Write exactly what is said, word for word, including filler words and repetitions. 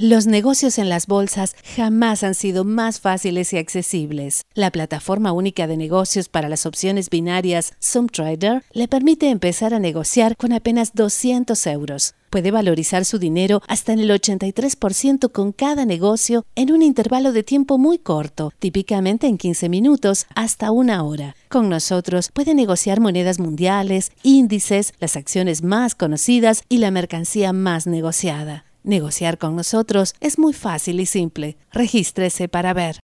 Los negocios en las bolsas jamás han sido más fáciles y accesibles. La plataforma única de negocios para las opciones binarias SumTrader le permite empezar a negociar con apenas doscientos euros. Puede valorizar su dinero hasta en el ochenta y tres por ciento con cada negocio en un intervalo de tiempo muy corto, típicamente en quince minutos hasta una hora. Con nosotros puede negociar monedas mundiales, índices, las acciones más conocidas y la mercancía más negociada. Negociar con nosotros es muy fácil y simple. Regístrese para ver.